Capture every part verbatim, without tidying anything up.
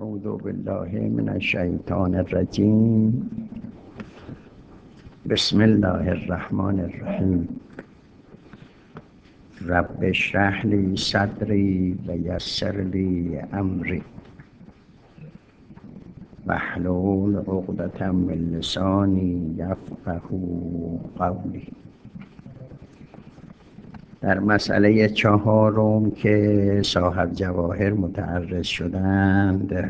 اعوذ بالله من الشیطان الرجیم. بسم الله الرحمن الرحیم. رب اشرح لی صدری و یسر لی امری واحلل عقدة من لسانی یفقهوا قولی. در مسئله چهارم که صاحب جواهر متعرض شدند،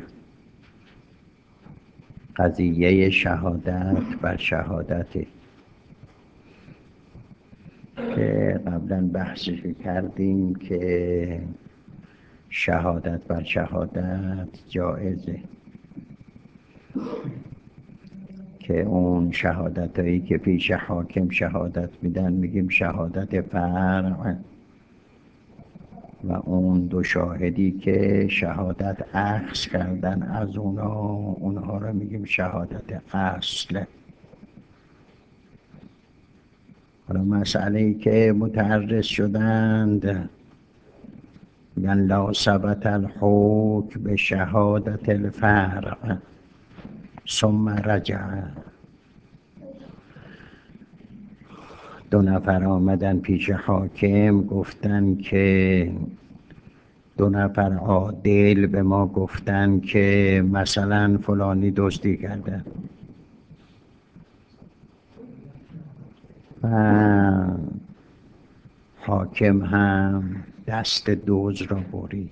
قضیه شهادت بر شهادت که قبلا بحثش کردیم که شهادت بر شهادت جایزه، که اون شهادت هایی که پیش حاکم شهادت میدن میگیم شهادت فرع، و اون دو شاهدی که شهادت اخذ کردن از اونا اونها رو میگیم شهادت اصل. حالا مسئله که متعرض شدند میگن لا ثبت الحکم به شهادت الفرع ثم رجع. دو نفر آمدن پیش حاکم گفتن که دو نفر عادل به ما گفتن که مثلا فلانی دزدی کرده، و حاکم هم دست دزد را برید.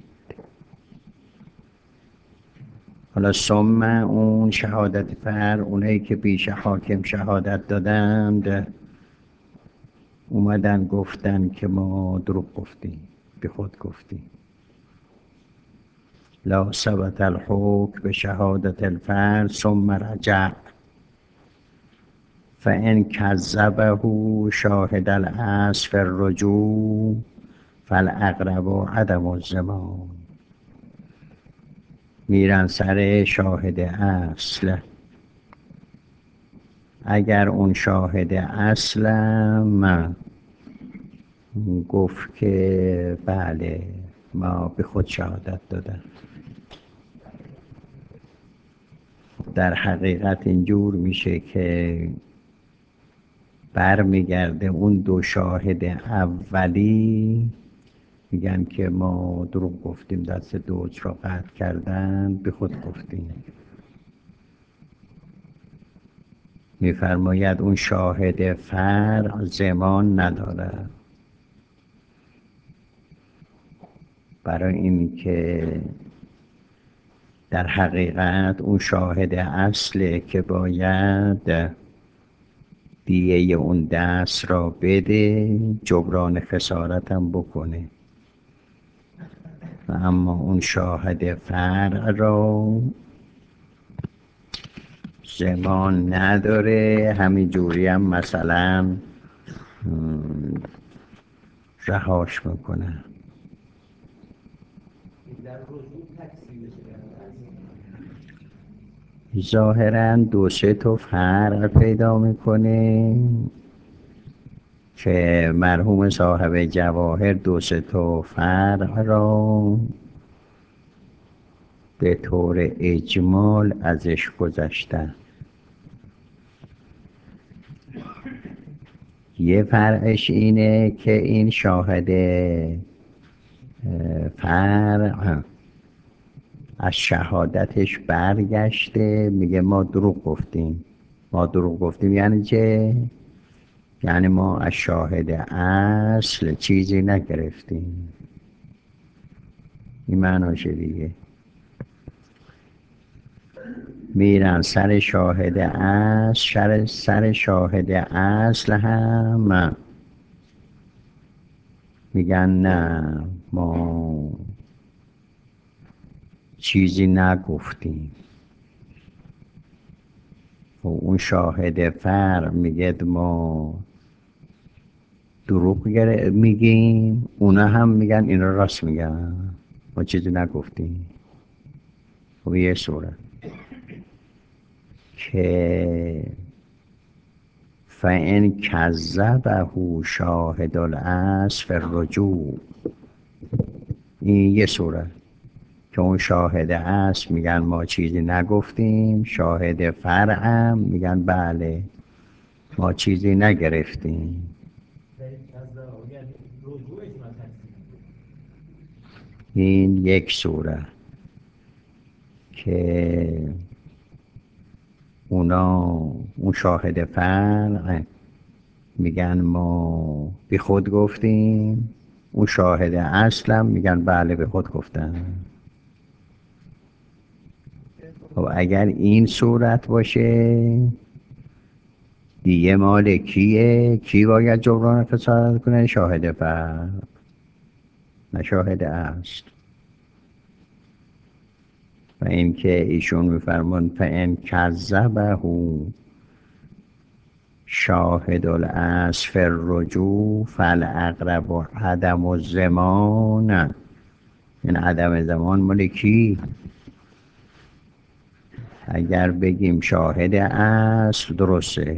حالا ثم اون شهادت فرع، اونایی که پیش حاکم شهادت دادند اومدن گفتن که ما دروغ گفتیم، بی خود گفتیم. لا ثبت الحکم به شهادت الفرع ثم رجع فإن کذبه شاهد الاصل فی الرجوع فالاقرب عدم الضمان. میرن سر شاهد اصل. اگر اون شاهد اصلم گفت که بله ما به خود شهادت دادم، در حقیقت اینجور میشه که برمیگرده اون دو شاهد اولی میگن که ما دروغ گفتیم، دست دزد را قطع کردن، به خود گفتیم. میفرماید اون شاهد فرع ضمان نداره، برای این که در حقیقت اون شاهد اصله که باید دیه اون دست را بده، جبران خسارت هم بکنه، و اما اون شاهد فرع را ضمان نداره. همین جوری هم مثلا رهاش میکنه. ظاهراً دو سه تا فرق پیدا میکنه که مرحوم صاحب جواهر دو سه تا فرق را به طور اجمال ازش گذشتن. یه فرقش اینه که این شاهد فرع از شهادتش برگشته، میگه ما دروغ گفتیم. ما دروغ گفتیم یعنی چه؟ یعنی ما از شاهد اصل چیزی نگرفتیم. این معناشه دیگه. میرن سر شاهد اصل، سر شاهد اصل هم میگن نه ما چیزی نگفتیم. و اون شاهد فرع میگه ما دروغ میگیم، اونا هم میگن اینا راست میگن، ما چیزی نگفتیم. و یه صورت که فإن کذبه شاهد الاصل فی الرجوع، این یه صورت که اون شاهد اصل میگن ما چیزی نگفتیم، شاهد فرعم میگن بله ما چیزی نگرفتیم. این یک صورت که اونا اون شاهد فرع میگن ما بی خود گفتیم، اون شاهد اصلم میگن بله به خود گفتن. خب اگر این صورت باشه دیگه مال کیه؟ کی باید جبران خسارت کنه؟ شاهد فرع نه شاهد اصل. و این که ایشون میفرمون فان کذبه شاهد الاصل فی الرجوع فالاقرب عدم الزمان. این عدم زمان مال کی؟ اگر بگیم شاهد اصل درسته،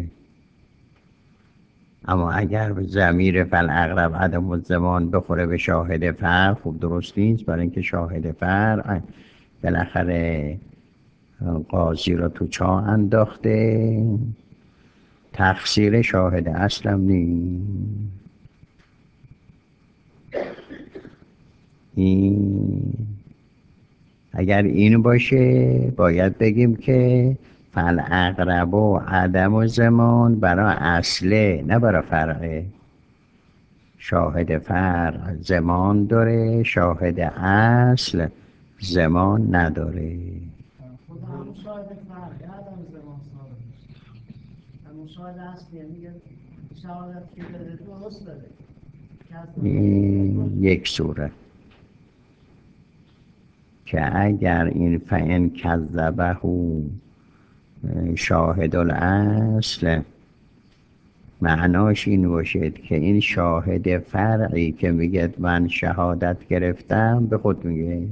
اما اگر به ضمیر فالاقرب عدم الزمان بخوره به شاهد فرع خوب درست نیست، برای اینکه شاهد فرع بالاخره قاضی را تو چاه انداخته، تفسیر شاهد اصلم نیست. این اگر این باشه باید بگیم که فالاقرب و عدم و زمان برای اصله نه برای فرعه. شاهد فرع زمان داره، شاهد اصل زمان نداره. خود همون شاهد فرع عدم زمان ثابت میشه. همون شاهد اصلی میگه شهادت که داره درست داره. این یک صورت که اگر این فان کذبه شاهد الاصل معناش این باشد که این شاهد فرعی که میگه من شهادت گرفتم به خود میگه.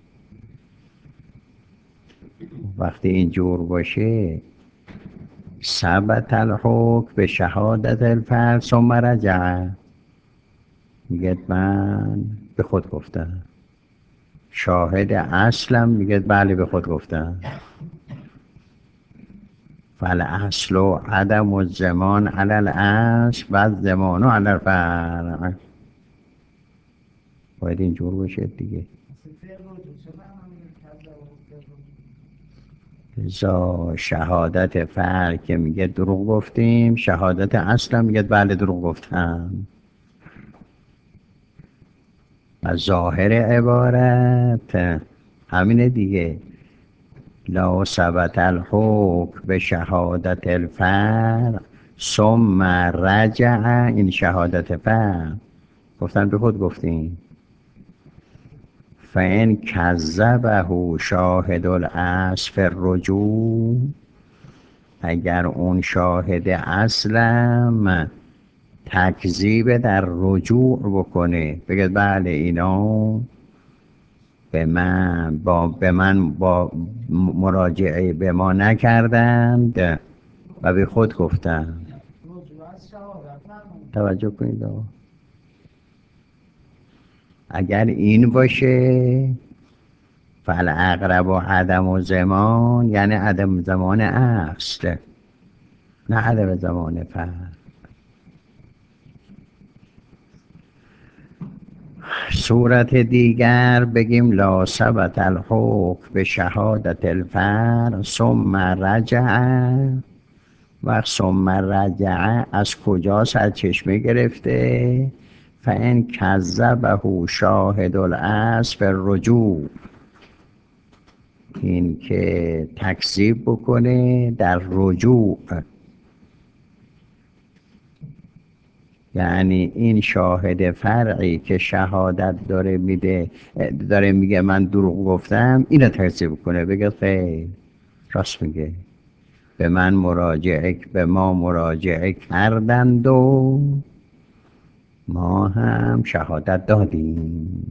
وقتی اینجور باشه ثبت الحکم به شهادت الفرد ثم رجع، میگه من به خود گفتم. شاهد اصلم میگه بله به خود گفتم. فالاصل و عدم و زمان علی الاصل و زمان و علی الفرع. باید اینجور باشه دیگه. ازا شهادت فرع که میگه دروغ گفتیم، شهادت اصلم میگه بله دروغ گفتم. و ظاهر عبارت همینه دیگه. لا ثبت الحکم به شهادت الفرع ثم رجع، این شهادت فرع گفتن به خود گفتیم. فان کذبه شاهد الاصل فی الرجوع، اگر اون شاهد اصلم تکذیب در رجوع بکنه، بگه بله اینا به من با به من با مراجعه به ما نکردند و به خود گفتند. توجه کنید آقا. اگر این باشه فالاقرب و عدم و زمان یعنی عدم زمان اصل نه عدم زمان فرع. صورت دیگر بگیم لا ثبت الحکم به شهادت الفرع ثم رجع. و ثم رجع از کجا سرچشمه گرفته؟ فان کذبه شاهد الاصل فی الرجوع، این که تکذیب بکنه در رجوع، یعنی این شاهد فرعی که شهادت داره میده داره میگه من دروغ گفتم، اینو تکذیب کنه، بگه خیر راست میگه، به من مراجعه به ما مراجعه کردند و ما هم شهادت دادیم.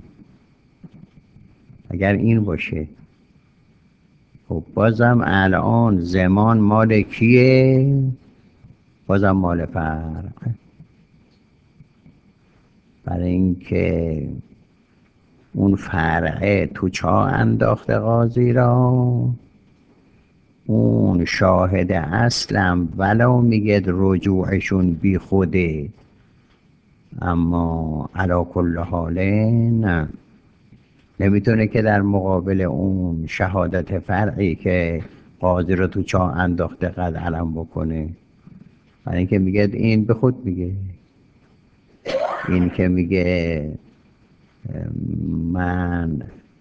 اگر این باشه خب بازم الان زمان مال کیه؟ بازم مال فرع. برای اینکه اون فرعه تو چاه انداخته قاضی را، اون شاهد اصلم ولو میگه رجوعشون بی خوده، اما علا کل حاله نه، نمیتونه که در مقابل اون شهادت فرعی که قاضی رو تو چاه انداخته قد علم بکنه. برای اینکه میگه این به خود میگه، این که میگه من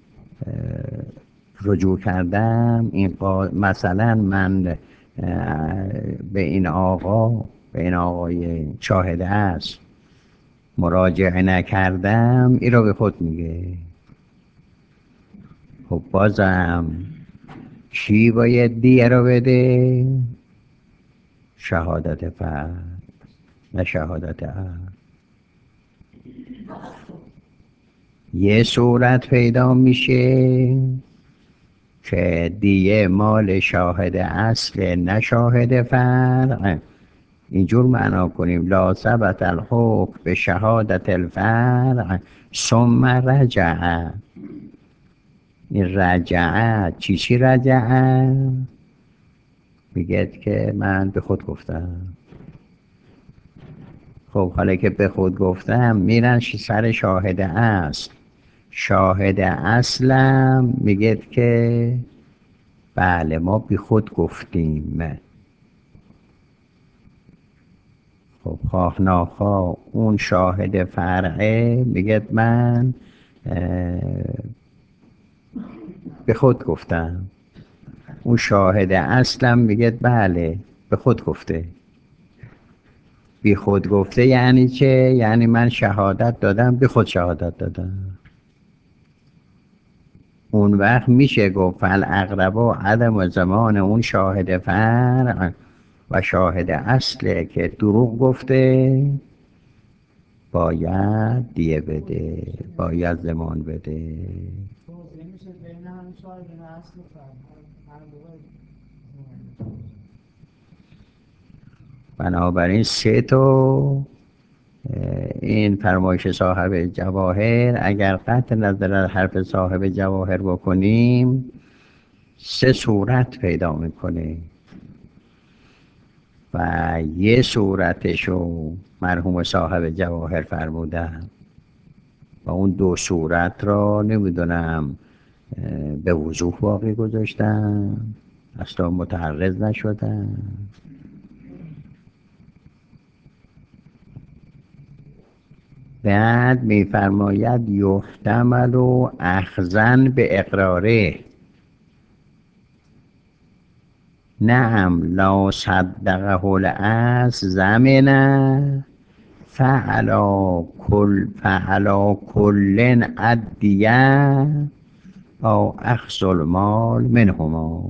رجوع کردم، این قا... مثلا من به این آقا به این آقای شاهد است مراجعه نکردم، این رو به خود میگه. خب بازم چی باید دیه رو بده؟ شهادت فرد نه شهادت عقل. یه صورت پیدا میشه که دیه مال شاهد اصل نه شاهد فرع. اینجور معنا کنیم لا ثبت الحکم به شهادت الفرع ثم رجع. این رجعه چی چی رجعه؟ میگه که من به خود گفتم. خب حالا که به خود گفتم میرن سر شاهد اصل. شاهد اصلم میگه که بله ما بی خود گفتیم. خب خواه ناخواه اون شاهد فرعه میگه من به خود گفتم. اون شاهد اصلم میگه بله به خود گفته. بی خود گفته یعنی چه؟ یعنی من شهادت دادم به خود شهادت دادم. اون وقت میشه گفت فالاقرب و عدم و زمان اون شاهد فرع و شاهد اصله که دروغ گفته باید دیه بده، باید زمان بده. توضیح میشه بین همین شاهدین اصل و فرد هر دوباره. بنابراین سه تا این فرمایش صاحب جواهر اگر قطع نظر از حرف صاحب جواهر بکنیم سه صورت پیدا میکنه و یه صورتشو مرحوم صاحب جواهر فرمودن و اون دو صورت را نمیدونم به وضوح باقی گذاشتن، اصلا متعرض نشدن. بعد میفرماید یحتمل و اخذن به اقراره. نعم لا صدقه الاصل زمنه فعلا کل فعلا کلن ادیه او اخذ المال منهما.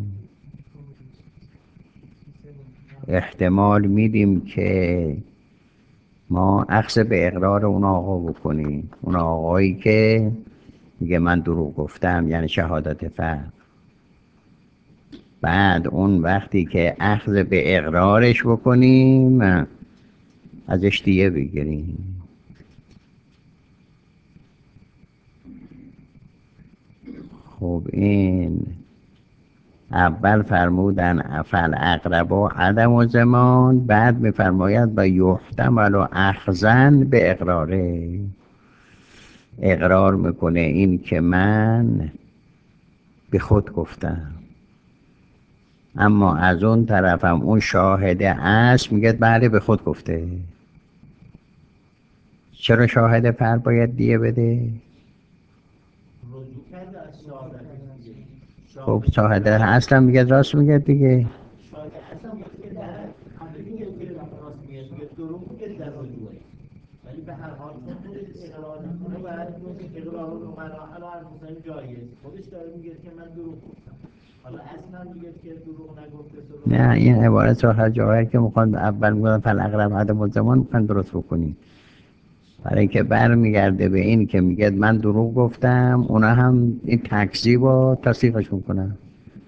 احتمال میدیم که ما اخذ به اقرار اون آقا بکنیم، اون آقایی که میگه من دروغ گفتم یعنی شهادت فرد. بعد اون وقتی که اخذ به اقرارش بکنیم ازش دیه بگیریم. خب این اول فرمودن فالاقرب و عدم و زمان، بعد میفرماید و یحتمل و اخذن به اقراره. اقرار میکنه این که من به خود گفتم، اما از اون طرفم اون شاهد اصل میگه بله به خود گفته. چرا شاهد پر باید دیه بده؟ خب شاهد اصلا میگه راست میگه دیگه. ولی به هر حال چون خودش اقرار میکنه باید اقرار رو مراحل و حرف جایز خودش داره میگه که من دروغ گفتم، حالا اصلا میگه که دروغ نگفته. نه این عبارت رو هر جایی که میخوان اول میگن فالاقرب عدم الزمان میخوان درست بکنین، برای اینکه برمیگرده به این که میگه من دروغ گفتم، اونا هم این تکذیب و تصدیقش میکنن.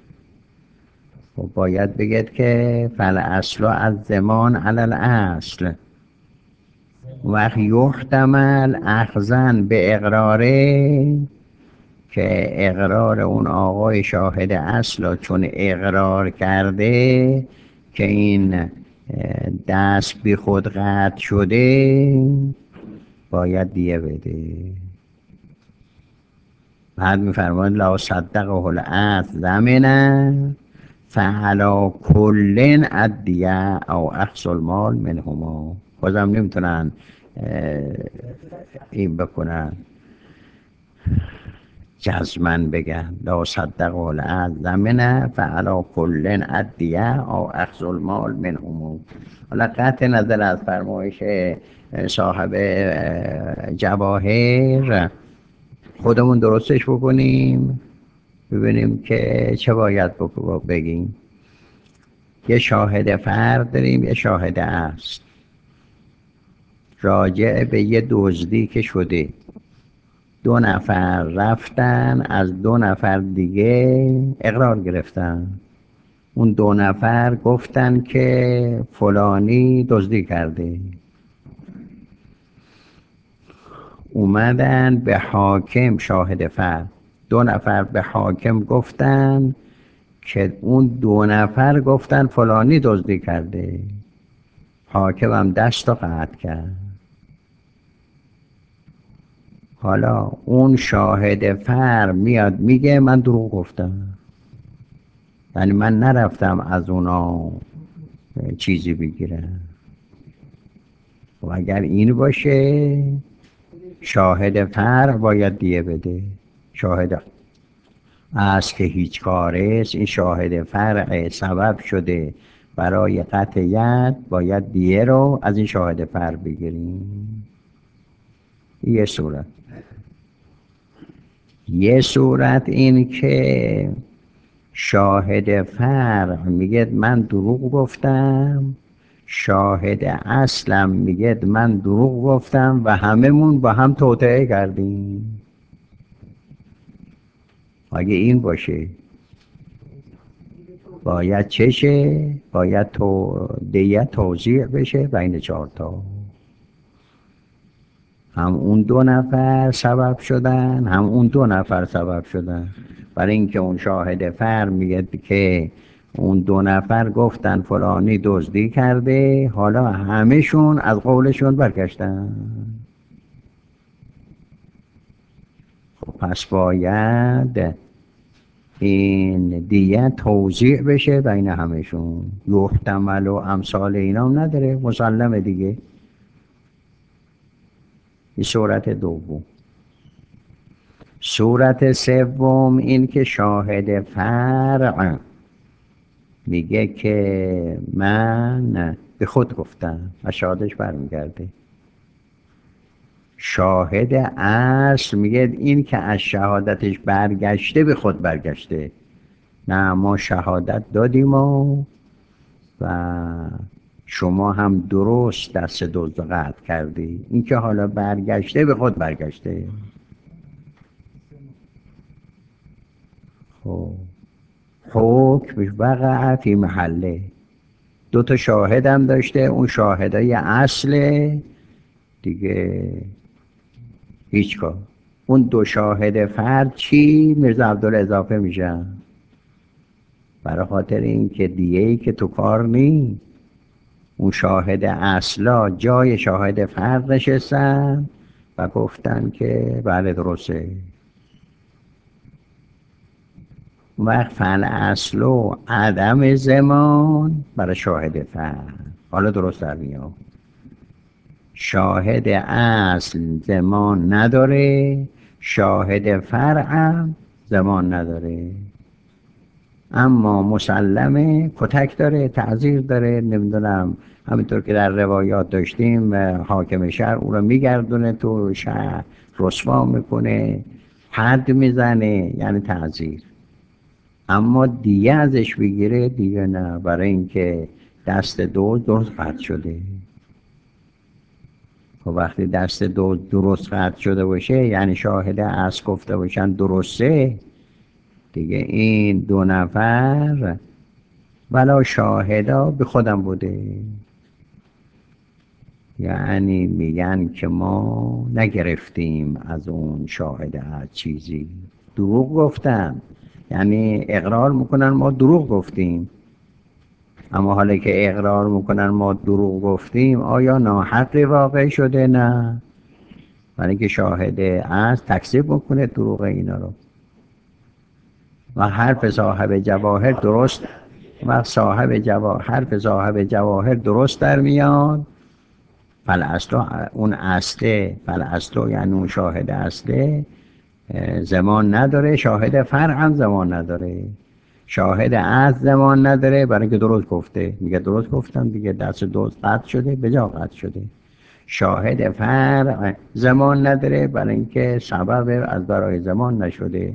خب باید بگید که فالاصل از زمان علی الاصل. وقت یحتمل اخذن به اقراره، که اقرار اون آقای شاهد اصل چون اقرار کرده که این دست بی خود قطع شده باید دیه بده. بعد میفرماید لا صدقه العدل زمنه فعلا کلن ادیه او اخذ المال منهما. بازم نمیتونن این بکنن جزمن بگن لا صدق العدل زمنه فعلا کلن ادیه او اخذ المال منهما. حالا قطع نظر از فرمایش صاحب جواهر خودمون درستش بکنیم ببینیم که چه باید بگیم. یه شاهد فرد داریم یه شاهد اصل راجع به یه دزدی که شده. دو نفر رفتن از دو نفر دیگه اقرار گرفتن. اون دو نفر گفتن که فلانی دزدی کرده. اومدن به حاکم شاهد فرد، دو نفر به حاکم گفتن که اون دو نفر گفتن فلانی دزدی کرده. حاکم هم دست رو قطع کرد. حالا اون شاهد فر میاد میگه من دروغ گفتم، یعنی من نرفتم از اونا چیزی بگیرم. و اگر این باشه شاهد فر باید دیه بده. شاهد از که هیچ کاره است، این شاهد فرع سبب شده برای قطع ید، باید دیه رو از این شاهد فر بگیریم. یه صورت. یه صورت این که شاهد فرع میگه من دروغ گفتم، شاهد اصلم میگه من دروغ گفتم و هممون با هم توطئه کردیم. اگه این باشه باید چشه؟ باید تو دیه توزیع بشه بین چهارتا. هم اون دو نفر سبب شدن هم اون دو نفر سبب شدن. برای اینکه اون شاهد فر میگه که اون دو نفر گفتن فلانی دزدی کرده، حالا همهشون از قولشون برگشتن. خب پس باید این دیگه توزیع بشه بین همهشون. یحتمل و امثال اینا هم نداره، مسلمه دیگه. این صورت دوم. صورت سوم این که شاهد فرع میگه که من به خود گفتم و شهادتش برمیگرده. شاهد اصل میگه این که از شهادتش برگشته به خود برگشته. نه ما شهادت دادیم و و شما هم درست دست دزد قطع کردی. این که حالا برگشته به خود برگشته. خب حکم وقع فی محله. دو تا شاهد هم داشته، اون شاهدای اصل دیگه هیچ کار. اون دو شاهد فرد چی؟ میرزا عبدالله اضافه میشن برای خاطر این که دیگه ای که تو کار نی. اون شاهد اصلا جای شاهد فرد نشستن و گفتن که بله درسته. وقت فعل اصل و عدم زمان برای شاهد فرد. حالا درست در میاد شاهد اصل زمان نداره، شاهد فرع زمان نداره، اما مسلمه کتک داره، تعزیر داره. نمیدونم همینطور که در روایات داشتیم حاکم شهر او رو میگردونه تو شهر، رسوا میکنه، حد میزنه، یعنی تعزیر. اما دیگه ازش بگیره دیگه نه، برای اینکه دست دو درست قطع شده. و وقتی دست دو درست قطع شده باشه یعنی شاهد اصل گفته باشن درسته دیگه، این دو نفر ولا شاهدا به خودم بوده. یعنی میگن که ما نگرفتیم از اون شاهد از چیزی، دروغ گفتن، یعنی اقرار میکنن ما دروغ گفتیم. اما حالا که اقرار میکنن ما دروغ گفتیم، آیا ناحق واقع شده؟ نه، برای که شاهد از تکذیب میکنه دروغ اینا رو. و حرف صاحب جواهر درست، و صاحب جواهر حرف صاحب جواهر درست در میاد. فالاصل، اون اصله، فالاصل یعنی اون شاهد اصله زمان نداره، شاهد فرع هم زمان نداره. شاهد اصل زمان نداره برای اینکه درست گفته، میگه درست گفتم دیگه، دست دوست قطع شده، به جا قطع شده. شاهد فرع زمان نداره برای اینکه سبب از برای زمان نشده.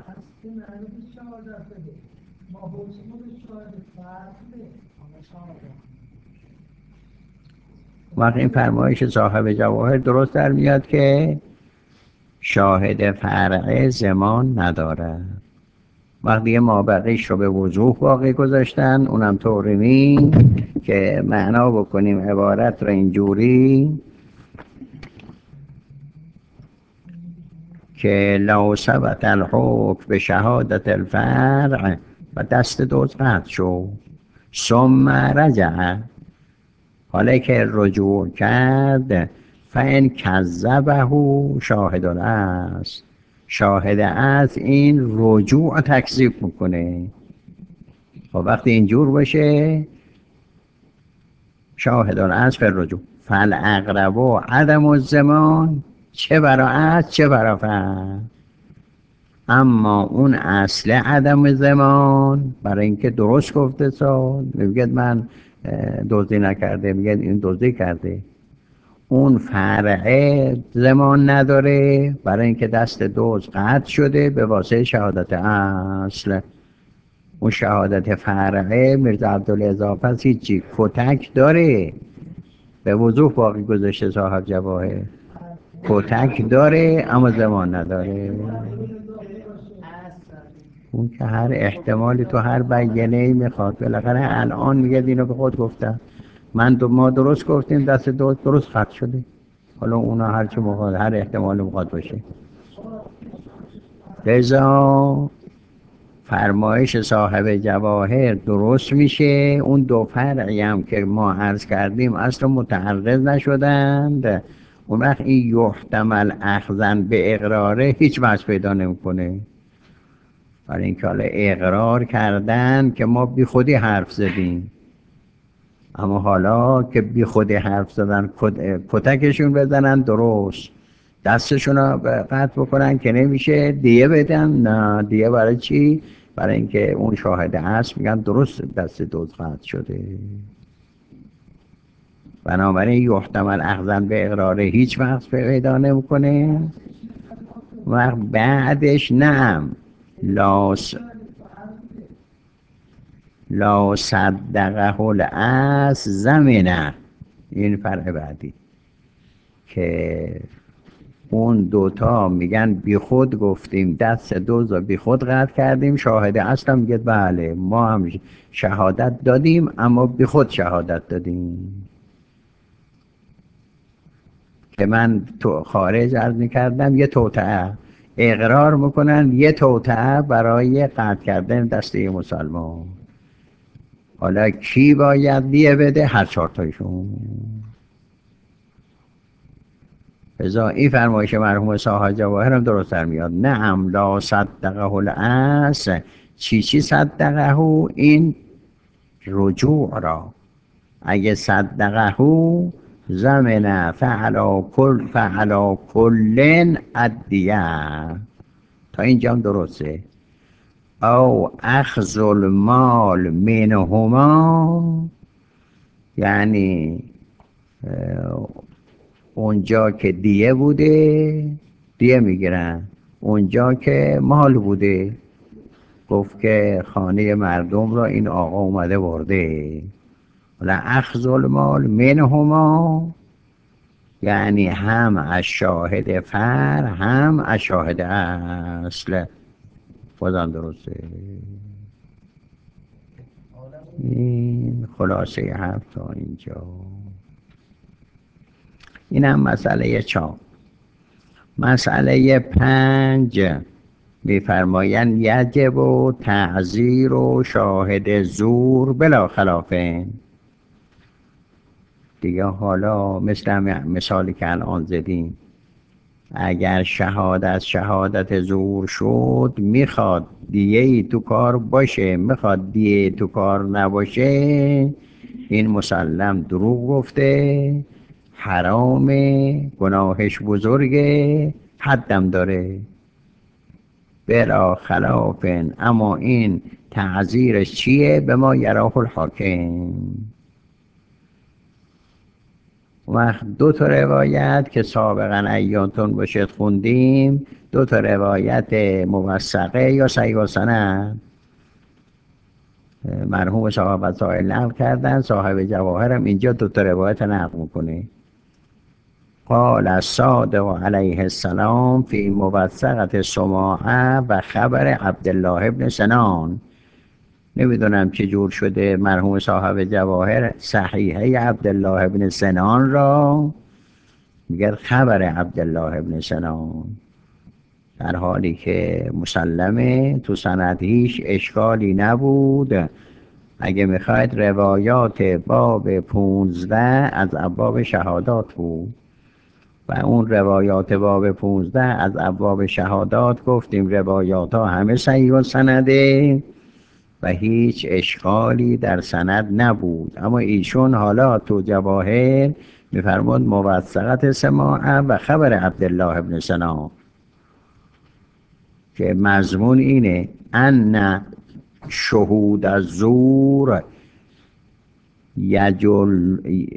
وقت این فرمایش صاحب جواهر درست در میاد که شاهد فرع زمان نداره. وقتی ما بقیش رو به وضوح باقی گذاشتن، اونم طوری نی که معنا بکنیم عبارت رو اینجوری که لو ثبت الحکم به شهادت الفرع و دست دوز قطع شو ثم رجع، حالا که رجوع کرد فان کذبه شاهد است، شاهد از این رجوع تکذیب میکنه. خب وقتی اینجور باشه شاهد از فر رجوع فالاقرب و عدم الزمان، چه برا از چه برا فرع. اما اون اصل عدم زمان برای اینکه درست گفته سال میگه من دزدی نکرده، میگه این دزدی کرده. اون فرعه زمان نداره برای اینکه دست دوز قطع شده به واسطه شهادت اصل. اون شهادت فرعه میرزا عبدالاضافه است، هیچی کتک داره، به وضوح باقی گذاشته صاحب جواهر، کتک داره اما زمان نداره. اون که هر احتمالی تو هر بیانه‌ای میخواد، بالاخره الان میگه اینو به خود گفتم من دو ما درست گفتیم دست دوست درست خط شده، حالا اونا هر چی مخواد، هر احتمالی مخواد باشه. لذا فرمایش صاحب جواهر درست میشه. اون دو فرعی هم که ما عرض کردیم اصلا متعرض نشدند. اون وقت این یحتمل اخذن به اقراره هیچ وجه پیدا نمیکنه، برای اینکه حالا اقرار کردن که ما بی خودی حرف زدیم. اما حالا که بی خودی حرف زدن، کتکشون بزنن درست، دستشون رو قطع بکنن که نمیشه، دیه بدن. نه دیه برای چی؟ برای اینکه اون شاهد هست میگن درست دست دوز قطع شده. بنابراین یحتمل اخذن به اقراره هیچ وقت پیدا نمیکنه. و بعدش نعم لاس لا صدقه الاس زمینه، این فرق بعدی که اون دوتا میگن بی خود گفتیم دست دوزا بی خود قطع کردیم، شاهد اصلا میگه بله ما هم شهادت دادیم اما بی خود شهادت دادیم. که من تو خارج عرض میکردم یه توطئه اقرار میکنن، یه توطئه برای قطع کردن دست یه مسلمان. حالا کی باید دیه بده؟ هر چهار تایشون. ازا این فرمایش مرحوم صاحب جواهر هم درست در میاد. نعم لا صدقه الاس، چی چی صدقه؟ این رجوع را اگه صدقه زمن فعلا کل فعلا کلن ادیه، تا اینجا هم درسته. او اخذ المال منهما، یعنی اونجا که دیه بوده دیه میگیرن، اونجا که مال بوده گفت که خانه مردم را این آقا اومده برده. ولی اخذ المال منهما یعنی هم از شاهد فر هم از شاهد اصل. بازم درسته. این خلاصه حرف تا اینجا. اینم مسئله چهار. مسئله پنج میفرمایند یجب و تعذیر و شاهد زور بلا خلافه. دیگه حالا مثل همین مثالی که الان زدیم، اگر شهادت شهادت زور شد، میخواد دیگه ای تو کار باشه، میخواد دیگه ای تو کار نباشه، این مسلم دروغ گفته، حرامه، گناهش بزرگه، حدم داره بلا خلافن. اما این تعذیرش چیه؟ به ما یراه الحاکم. و دو تا روایت که سابقا ایانتون باشد خوندیم، دو تا روایت موثقه یا صحیح السند، مرحوم صاحب وسائل نقل کردن، صاحب جواهرم اینجا دو تا روایت نقل میکنه. قال الصادق علیه السلام فی موثقة سماعه و خبر عبدالله ابن سنان. نمیدونم چه جور شده مرحوم صاحب جواهر صحیحه عبدالله ابن سنان را میگه خبر عبدالله ابن سنان، در حالی که مسلمه تو سند هیچ اشکالی نبود. اگه میخواید روایات باب پونزده از ابواب شهادات بود و اون روایات باب پونزده از ابواب شهادات گفتیم روایات ها همه صحیح و سنده و هیچ اشکالی در سند نبود. اما ایشون حالا تو جواهر میفرمود موثقة سماعه و خبر عبدالله ابن سنان، که مضمون اینه ان شهود الزور یجل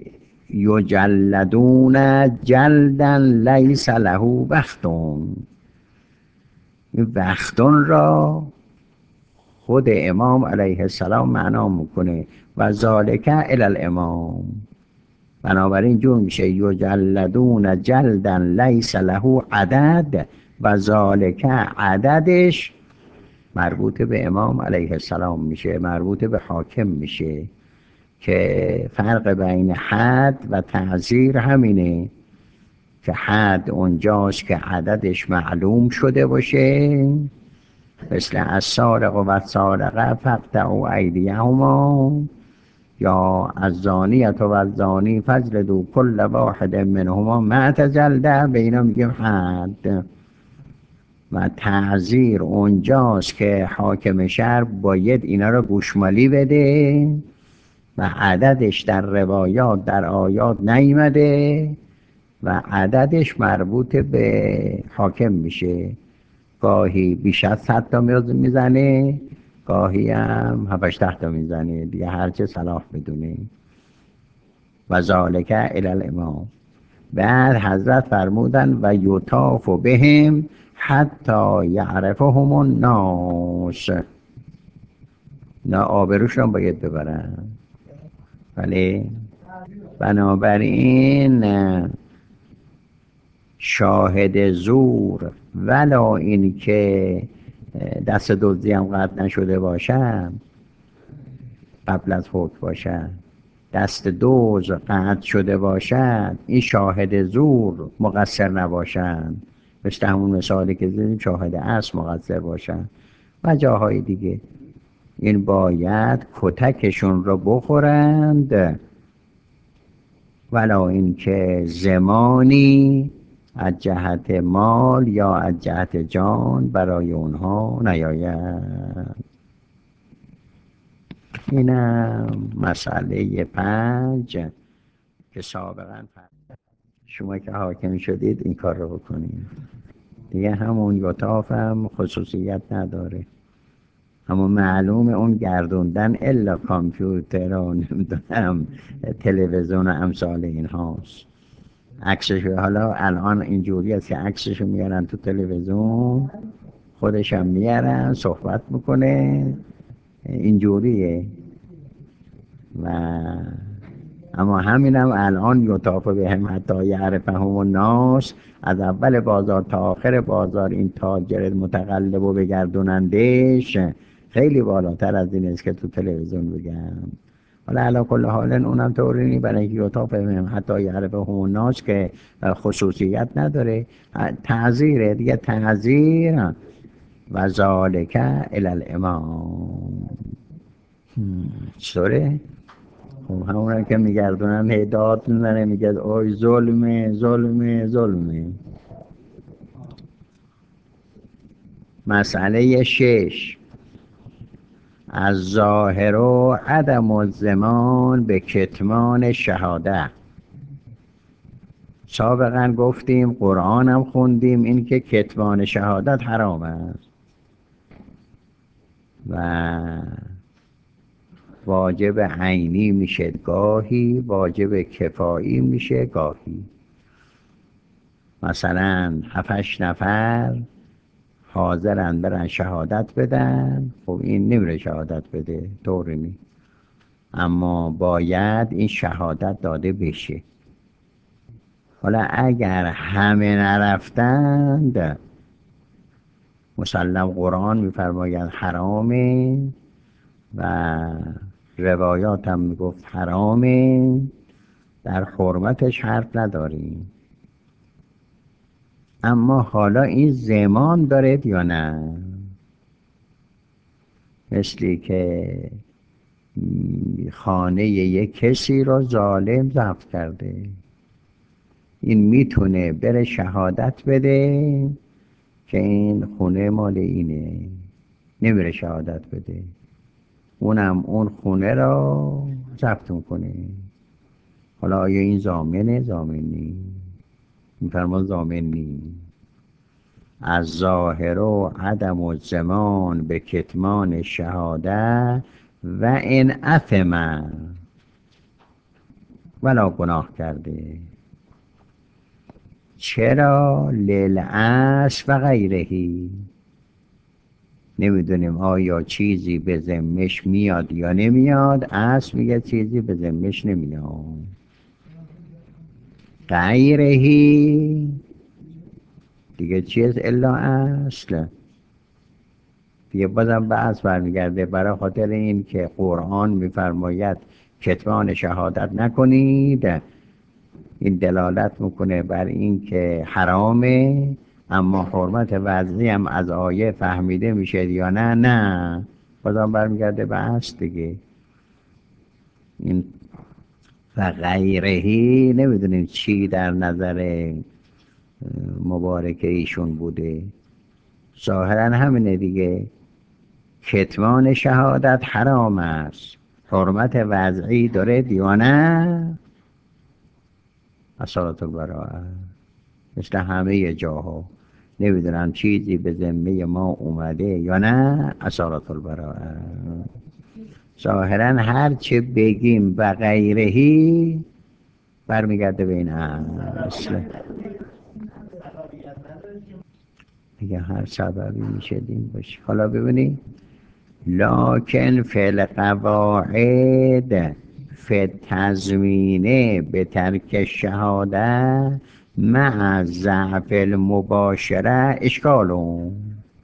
یجلدون جلدا لیس له بختون. این بختون را خود امام علیه السلام معنا میکنه و ذالک الی الامام، بنابراین جور میشه یجلدون جلدا لیس له عدد و ذالک عددش مربوط به امام علیه السلام میشه، مربوط به حاکم میشه، که فرق بین حد و تعزیر همینه که حد اونجاست که عددش معلوم شده باشه، مثل السارق و السارقه فاقطعوا ایدیهما، یا الزانیة و الزانی فاجلدوا کل واحد منهما مئة جلده، به اینا میگیم حد. و تعزیر اونجاست که حاکم شهر باید اینا رو گوشمالی بده و عددش در روایات در آیات نیامده و عددش مربوط به حاکم میشه. گاهی بیش از صد تا میزنه، گاهی هم هفتش تا میزنه، دیگه هرچه صلاح بدونه. و ذالک الی الامام. بعد حضرت فرمودن و یطاف بهم حتی یعرفهم الناس، نه آبروشون باید ببرن. ولی بنابراین شاهد زور ولا این که دست دزدی هم قطع نشده باشن قبل از حکم باشن، دست دوز قطع شده باشد، این شاهد زور مقصر نباشن، مثل همون مثالی که زدیم شاهد اصل مقصر باشن و جاهای دیگه. این باید کتکشون رو بخورند ولا این که زمانی از جهت مال یا از جهت جان برای اونها نیاید. اینم مسئله پنج که سابقا شما که حاکم شدید این کار رو بکنید. دیگه همون یطاف هم خصوصیت نداره، اما معلوم اون گردوندن الا کامپیوتر و نمیدونم تلویزیون و امثال این هاست. عکسش حالا الان اینجوری است که عکسشو میارن تو تلویزیون، خودشم میارن صحبت میکنه اینجوریه. و اما همینم الان یطاف بهم حتی یعرفهم الناس، از اول بازار تا آخر بازار این تاجر متقلب و بگردونندش خیلی بالاتر از این است که تو تلویزیون بگم. حالا علا کل حال اونم طوری نی برای اینکه یوتا فهمیم حتی یعرف همون ناس که خصوصیت نداره تعذیره دیگه تعذیر و ذالک الی الامام چطوره؟ خب همونه که میگردونن هداد میزنه میگه اوی ظلمه ظلمه ظلمه. مسئله شش از ظاهر و عدم الزمان به کتمان شهاده. سابقا گفتیم قرآن هم خوندیم این که کتمان شهادت حرام است و واجب عینی میشه گاهی، واجب کفایی میشه گاهی. مثلا هفتش نفر حاضرن برن شهادت بدن، خب این نمیره شهادت بده طوری نی، اما باید این شهادت داده بشه. حالا اگر همه نرفتند مسلم قرآن میفرماید حرامه و روایات هم میگفت حرامه، در حرمتش حرف نداریم. اما حالا این زمان داره یا نه؟ مثلی که خانه یک کسی را ظالم ضبط کرده، این میتونه بره شهادت بده که این خونه مال اینه، نمیره شهادت بده، اونم اون خونه را ضبط کنه. حالا آیا این ضامنه؟ ضامن نی. میفرما ضامن نی. از ظاهر و عدم الزمان به کتمان شهاده و این اثم ولا گناه کرده. چرا؟ للعصر و غیرهی. نمیدونیم آیا چیزی به ذمش میاد یا نمیاد. اصل میگه چیزی به ذمش نمیاد. غیرهی دیگه چیز الا اصل دیگه بازم به اصل برمیگرده. برای خاطر این که قرآن میفرماید کتمان شهادت نکنید، این دلالت میکنه بر این که حرامه، اما حرمت وضعی هم از آیه فهمیده میشه یا نه؟ نه، بازم برمیگرده به اصل دیگه. این و غیرهی نمیدونیم چی در نظر مبارکه ایشون بوده، ظاهرا همینه دیگه. کتمان شهادت حرام است، حرمت وضعی داره یا نه؟ اصالت البراءه. مثل همه جاها نمیدونم چیزی به ذمه ما اومده یا نه. اصالت البراءه. ظاهرا هر چه بگیم و غیرهی برمیگرده به این اصل دیگه. هر سببی میشه دین باشه. حالا ببینید لکن فی القواعد فی تضمینه به ترک شهاده مع ضعف المباشره اشکالون.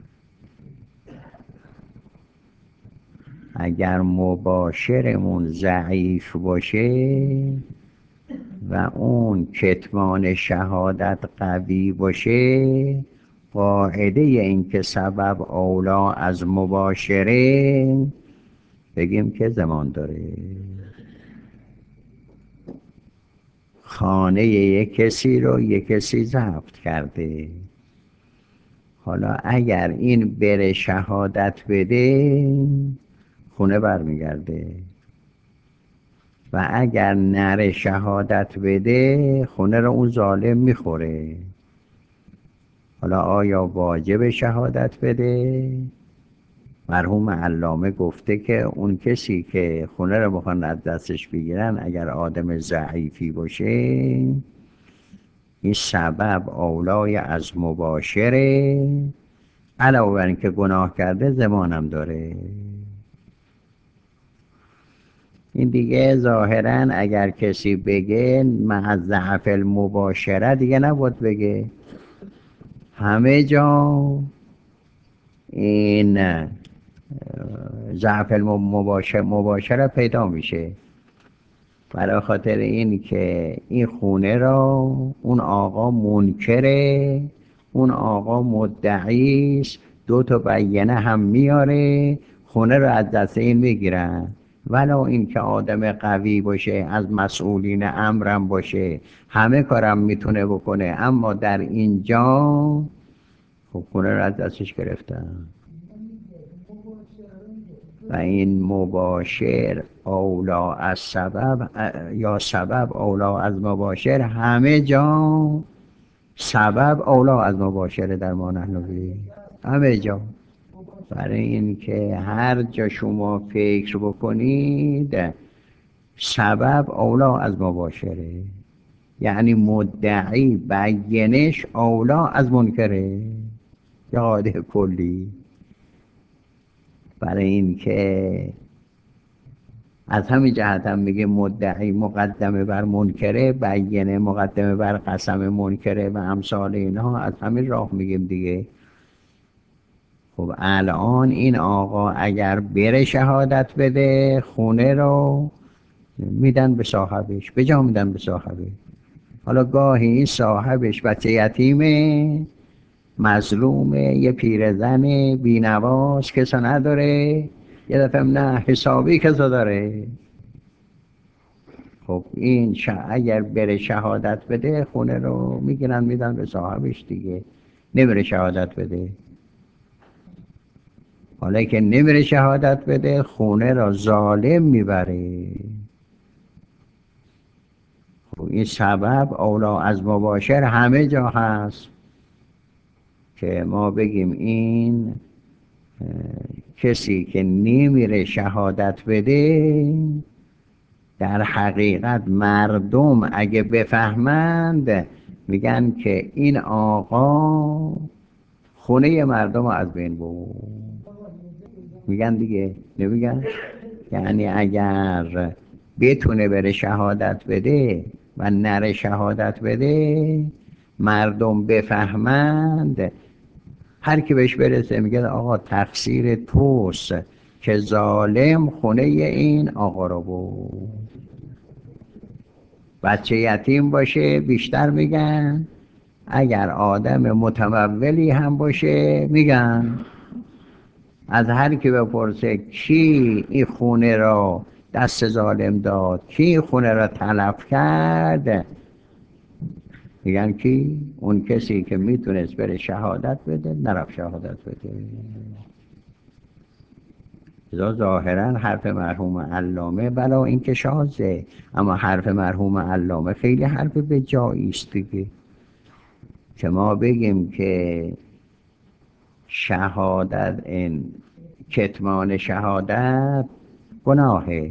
اگر مباشرمون ضعیف باشه و اون کتمان شهادت قوی باشه، قاعده این که سبب اولا از مباشره بگیم که زمان داره. خانه یک کسی رو یک کسی ضبط کرده، حالا اگر این بره شهادت بده خونه برمیگرده و اگر نره شهادت بده خونه رو اون ظالم میخوره. حالا آیا واجب شهادت بده؟ مرحوم علامه گفته که اون کسی که خونه رو بخوان از دستش بگیرن اگر آدم ضعیفی باشه، این سبب اولای از مباشره، علاوه بر اینکه گناه کرده زمانم داره. این دیگه ظاهرا اگر کسی بگه مع ضعف المباشره دیگه نباید بگه. همه جا این ضعف المباشره مباشره پیدا میشه. برای خاطر این که این خونه را اون آقا منکره، اون آقا مدعیست، دو تا بیانه هم میاره، خونه را از دست این میگیرن. ولو این که آدم قوی باشه، از مسئولین امرم باشه، همه کارم میتونه بکنه، اما در اینجا خب خونه را از دستش گرفتن. و این مباشر اولا از سبب یا سبب اولا از مباشر، همه جا سبب اولا از مباشر در ما نحنوی، همه جا. برای این که هر جا شما فکر بکنید سبب اولا از مباشره، یعنی مدعی بیانش اولا از منکره، یا قاعده کلی. برای این که از همین جهت هم میگه مدعی مقدمه بر منکره، بیانه مقدمه بر قسم منکره و امثال اینها، از همین راه میگیم دیگه. خب الان این آقا اگر بره شهادت بده، خونه رو میدن به صاحبش، به جا میدن به صاحبش. حالا گاهی این صاحبش بچه یتیمه، مظلومه، یه پیرزن بینواز، کسا نداره، یه دفعه نه حسابی کسا داره. خب این شه... اگر بره شهادت بده، خونه رو میگیرن میدن به صاحبش دیگه. نمیره شهادت بده، حالا که نمیره شهادت بده، خونه را ظالم میبره. خب این سبب اولا از مباشر همه جا هست که ما بگیم این کسی که نمیره شهادت بده، در حقیقت مردم اگه بفهمند میگن که این آقا خونه مردم از بین برد. میگن دیگه، نمیگن؟ یعنی اگر بتونه بره شهادت بده و نره شهادت بده، مردم بفهمند، هر کی بهش برسه میگه آقا تقصیر توست که ظالم خونه این آقا رو بود. بچه یتیم باشه بیشتر میگن، اگر آدم متمولی هم باشه میگن. از هر کی بپرسه کی این خونه را دست ظالم داد، کی این خونه را تلف کرد، میگن کی؟ اون کسی که میتونست بره شهادت بده، نرفت شهادت بده. ظاهرا حرف مرحوم علامه بلا این که شازه، اما حرف مرحوم علامه خیلی حرف به جایی است دیگه، که ما بگیم که شهادت، این کتمان شهادت گناهه.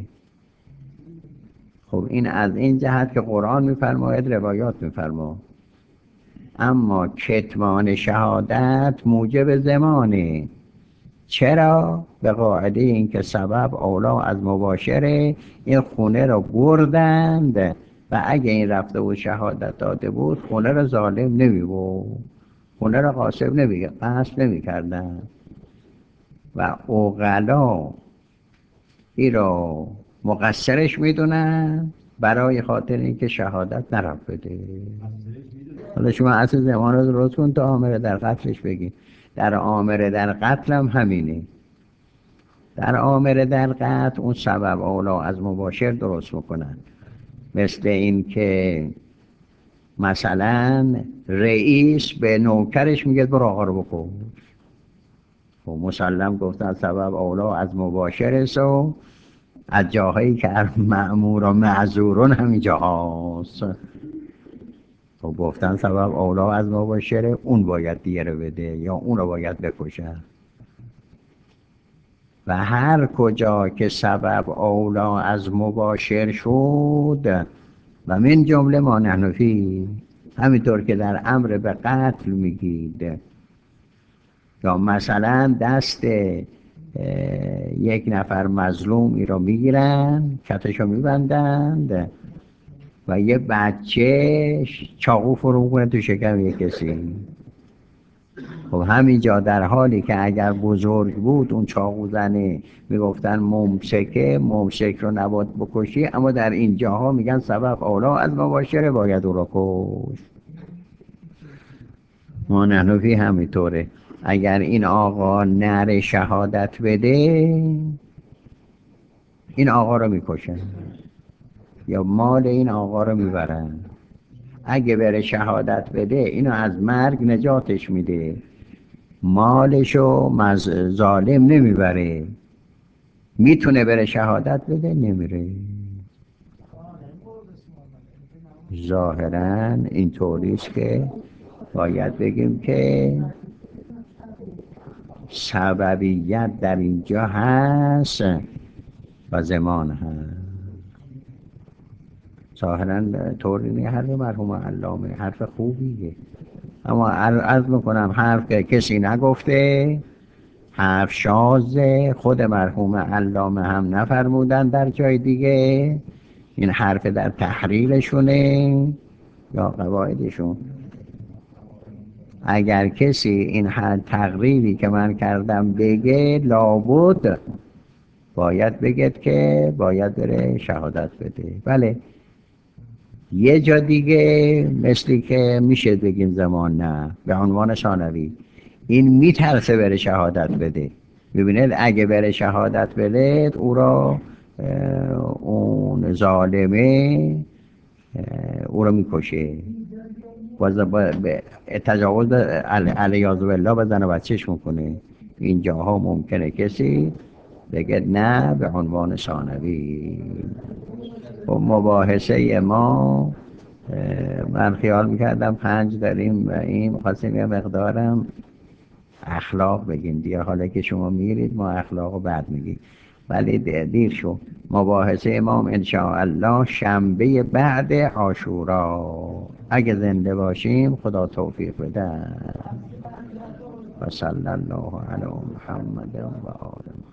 خب این از این جهت که قرآن میفرماید، روایات میفرماید. اما کتمان شهادت موجب زمانه. چرا؟ به قاعده این که سبب اولا از مباشره، این خونه را بردند و اگه این رفته بود شهادت داده بود، خونه را ظالم نمی بود، خونه را غاصب نمی غصب نمی کردن. و عقلا این را مقصرش میدونن برای خاطر اینکه شهادت نرفت بده. حالا شما اصل زمان رو درست کن تا آمره در قتلش بگی. در آمره در قتل هم همینه. در آمره در قتل اون سبب اولا از مباشر درست میکنن. مثل این که مثلا رئیس به نوکرش میگه برو آقا رو بکن، خب مسلم گفتن سبب اولا از مباشر سو، از جاهایی که مأمور و معذورون همینجا هاست. خب گفتن سبب اولا از مباشره، اون باید دیگه رو بده یا اون رو باید بکشه. و هر کجا که سبب اولا از مباشر شد، و من جمله ما نحن فیه، همینطور که در امر به قتل میگید، یا مثلا دست یک نفر مظلومی رو میگیرن، کتش رو میبندند و یه بچه چاقو فرو کنه تو شکم یک کسی، خب همینجا در حالی که اگر بزرگ بود اون چاقو زنه میگفتن ممسکه، ممسک رو نباید بکشی، اما در اینجاها میگن سبب اولا از مباشره باید او را کش. ما نحنفی همینطوره، اگر این آقا نره شهادت بده این آقا رو میکشن یا مال این آقا رو میبرن. اگه بره شهادت بده اینو از مرگ نجاتش میده، مالشو از ظالم نمیبره. میتونه بره شهادت بده، نمیره. ظاهرا اینطوریست که باید بگیم که سببیت در اینجا هست و زمان هست. ظاهرا طوری نیست. حرف مرحوم علامه حرف خوبیه، اما عرض میکنم حرف که کسی نگفته، حرف شاذه، خود مرحوم علامه هم نفرمودن در جای دیگه، این حرف در تحریرشونه یا قواعدشون. اگر کسی این حد تقریری که من کردم بگه، لابد باید بگید که باید بره شهادت بده. بله یه جا دیگه مثلی که میشه بگیم زمان نه به عنوان ثانوی، این میترسه بره شهادت بده. ببینید اگه بره شهادت بده او را اون ظالمه او را میکشه، تجاوز علیاذ بالله به زن و بچه‌ش میکنه. اینجاها ممکنه کسی بگه نه به عنوان ثانوی. و مباحثه ما من خیال میکردم پنج داریم و این خواستیم یه مقدارم اخلاق بگیم دیگه، حالا که شما میرید ما اخلاق رو بعد میگیم، ولی دیر شد. مباحثه امام انشاءالله شنبه بعد عاشورا اگه زنده باشیم، خدا توفیق بده. و صلی الله علی محمد و آله.